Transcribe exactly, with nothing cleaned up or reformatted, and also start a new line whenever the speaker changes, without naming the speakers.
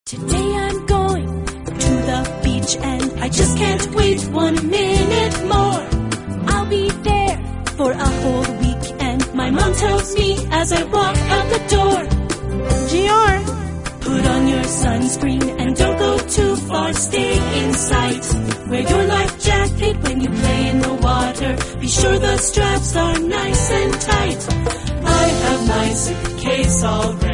Today I'm going to the beach and I just can't wait one minute more. I'll be there for a whole week and my mom tells me as I walk out the door, Gior, put on your sunscreen and don't go too far, stay in sight. Wear your life jacket when you play in the water, be sure the straps are nice and tight. I have my suitcase all ready.